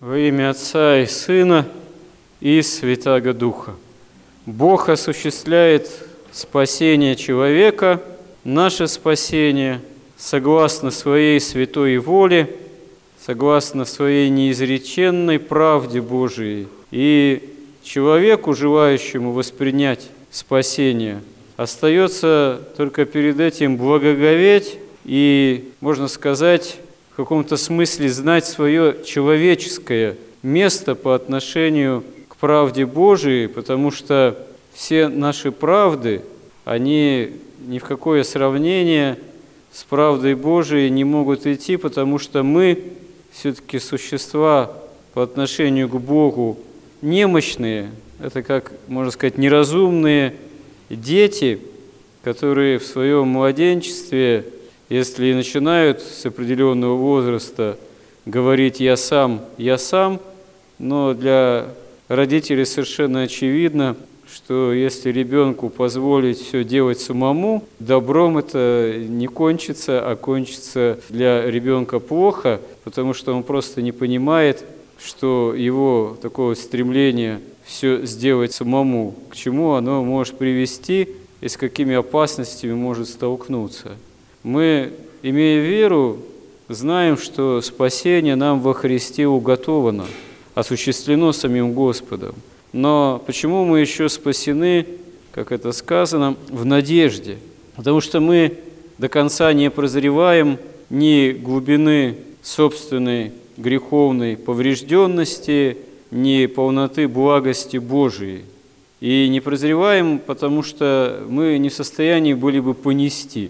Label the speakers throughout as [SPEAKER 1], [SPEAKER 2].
[SPEAKER 1] Во имя Отца и Сына и Святаго Духа. Бог осуществляет спасение человека, наше спасение, согласно Своей святой воле, согласно Своей неизреченной правде Божией. И человеку, желающему воспринять спасение, остается только перед этим благоговеть и, можно сказать, в каком-то смысле знать свое человеческое место по отношению к правде Божией, потому что все наши правды, они ни в какое сравнение с правдой Божией не могут идти, потому что мы все-таки существа по отношению к Богу немощные, это, как можно сказать, неразумные дети, которые в своем младенчестве, если и начинают с определенного возраста говорить «я сам», но для родителей совершенно очевидно, что если ребенку позволить все делать самому, добром это не кончится, а кончится для ребенка плохо, потому что он просто не понимает, что его такое стремление все сделать самому, к чему оно может привести и с какими опасностями может столкнуться. Мы, имея веру, знаем, что спасение нам во Христе уготовано, осуществлено самим Господом. Но почему мы еще спасены, как это сказано, в надежде? Потому что мы до конца не прозреваем ни глубины собственной греховной поврежденности, ни полноты благости Божией. И не прозреваем, потому что мы не в состоянии были бы понести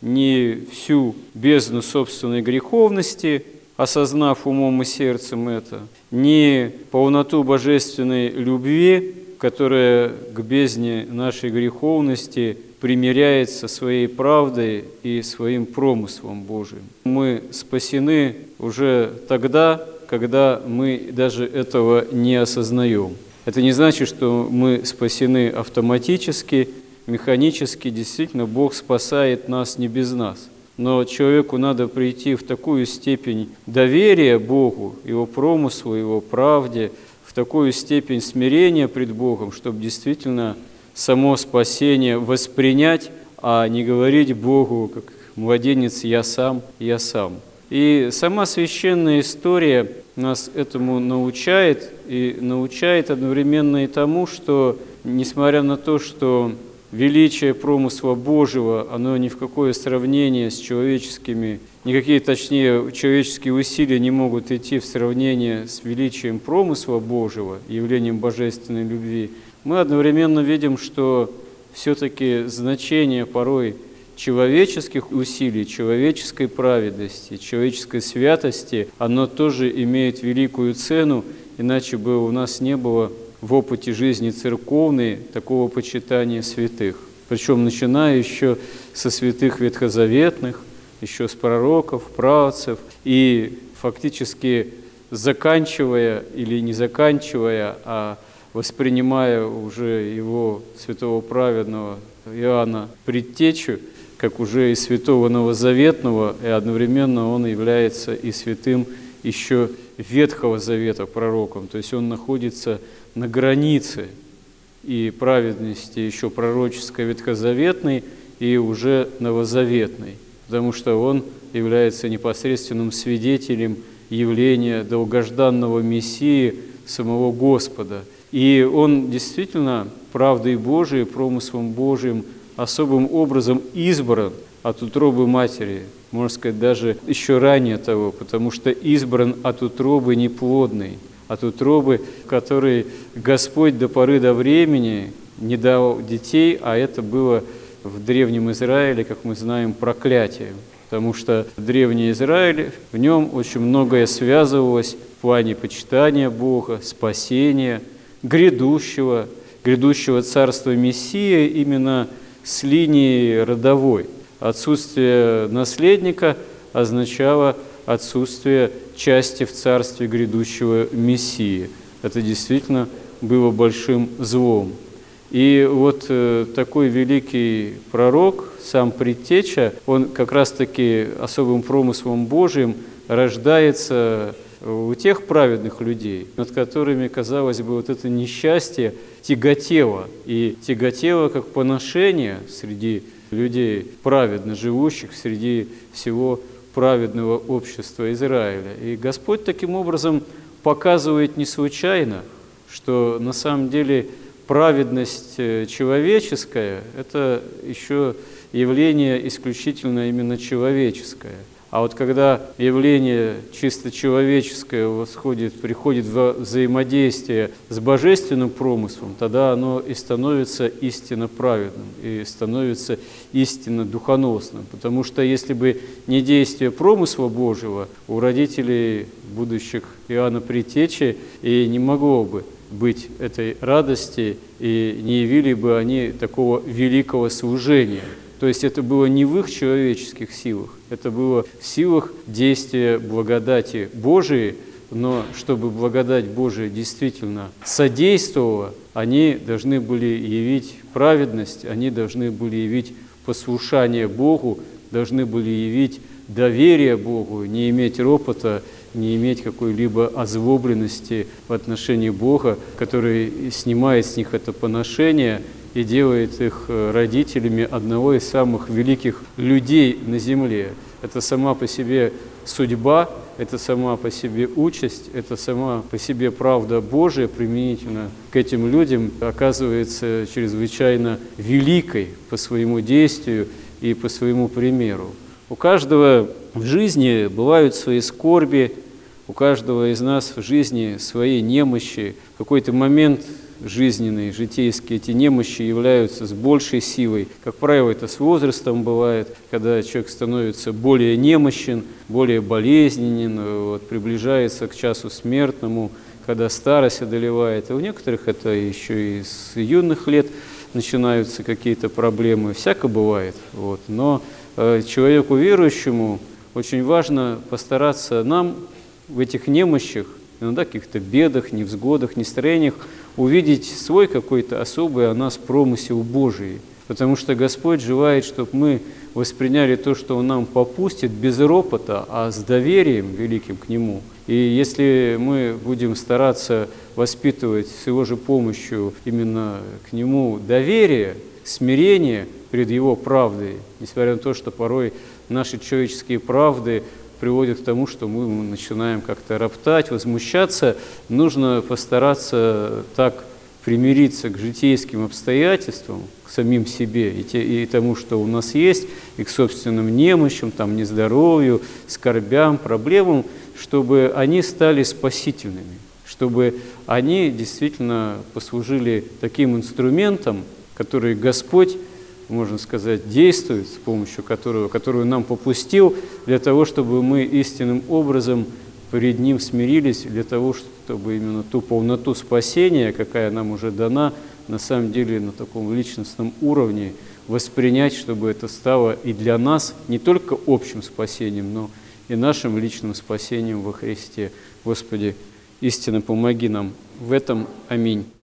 [SPEAKER 1] ни всю бездну собственной греховности, осознав умом и сердцем это, ни полноту божественной любви, которая к бездне нашей греховности примиряется своей правдой и своим промыслом Божиим. Мы спасены уже тогда, когда мы даже этого не осознаем. Это не значит, что мы спасены автоматически, механически. Действительно, Бог спасает нас не без нас. Но человеку надо прийти в такую степень доверия Богу, Его промыслу, Его правде, в такую степень смирения пред Богом, чтобы действительно само спасение воспринять, а не говорить Богу, как младенец, «я сам, я сам». И сама священная история нас этому научает, и научает одновременно и тому, что, несмотря на то, что величие промысла Божьего, оно ни в какое сравнение с человеческими, никакие, точнее, человеческие усилия не могут идти в сравнение с величием промысла Божьего, явлением божественной любви, мы одновременно видим, что все-таки значение порой человеческих усилий, человеческой праведности, человеческой святости, оно тоже имеет великую цену, иначе бы у нас не было в опыте жизни церковной такого почитания святых. Причем начиная еще со святых ветхозаветных, еще с пророков, праотцев, и фактически заканчивая или не заканчивая, а воспринимая уже его святого праведного Иоанна Предтечу, как уже и святого новозаветного, и одновременно он является и святым еще Ветхого Завета пророком, то есть он находится на границе и праведности еще пророческой ветхозаветной, и уже новозаветной, потому что он является непосредственным свидетелем явления долгожданного Мессии, самого Господа. И он действительно правдой Божией, промыслом Божиим особым образом избран от утробы матери, можно сказать, даже еще ранее того, потому что избран от утробы неплодной, от утробы, которой Господь до поры до времени не дал детей, а это было в Древнем Израиле, как мы знаем, проклятием, потому что Древний Израиль, в нем очень многое связывалось в плане почитания Бога, спасения, грядущего царства Мессии именно с линии родовой. Отсутствие наследника означало отсутствие части в царстве грядущего Мессии. Это действительно было большим злом. И вот такой великий пророк, сам Предтеча, он как раз-таки особым промыслом Божиим рождается у тех праведных людей, над которыми, казалось бы, вот это несчастье тяготело, и тяготело как поношение среди людей праведно живущих, среди всего праведного общества Израиля. И Господь таким образом показывает не случайно, что на самом деле праведность человеческая – это еще явление исключительно именно человеческое. А вот когда явление чисто человеческое приходит в взаимодействие с божественным промыслом, тогда оно и становится истинно праведным, и становится истинно духоносным. Потому что если бы не действие промысла Божьего, у родителей будущих Иоанна Предтечи и не могло бы быть этой радости, и не явили бы они такого великого служения. То есть это было не в их человеческих силах, это было в силах действия благодати Божией, но чтобы благодать Божия действительно содействовала, они должны были явить праведность, они должны были явить послушание Богу, должны были явить доверие Богу, не иметь ропота, не иметь какой-либо озлобленности в отношении Бога, который снимает с них это поношение и делает их родителями одного из самых великих людей на земле. Это сама по себе судьба, это сама по себе участь, это сама по себе правда Божия применительно к этим людям оказывается чрезвычайно великой по своему действию и по своему примеру. У каждого в жизни бывают свои скорби, у каждого из нас в жизни свои немощи. В какой-то момент жизненные, житейские эти немощи являются с большей силой. Как правило, это с возрастом бывает, когда человек становится более немощен, более болезненен, приближается к часу смертному, когда старость одолевает. И у некоторых это еще и с юных лет начинаются какие-то проблемы. Всяко бывает. Но человеку верующему очень важно постараться нам в этих немощах, иногда каких-то бедах, невзгодах, нестроениях увидеть свой какой-то особый о нас промысел Божий. Потому что Господь желает, чтобы мы восприняли то, что Он нам попустит, без ропота, а с доверием великим к Нему. И если мы будем стараться воспитывать с Его же помощью именно к Нему доверие, смирение перед Его правдой, несмотря на то, что порой наши человеческие правды приводит к тому, что мы начинаем как-то роптать, возмущаться, нужно постараться так примириться к житейским обстоятельствам, к самим себе и тому, что у нас есть, и к собственным немощам, нездоровью, скорбям, проблемам, чтобы они стали спасительными, чтобы они действительно послужили таким инструментом, который Господь, можно сказать, действует, с помощью которую нам попустил, для того, чтобы мы истинным образом перед Ним смирились, для того, чтобы именно ту полноту спасения, какая нам уже дана, на самом деле на таком личностном уровне воспринять, чтобы это стало и для нас не только общим спасением, но и нашим личным спасением во Христе. Господи, истинно помоги нам в этом. Аминь.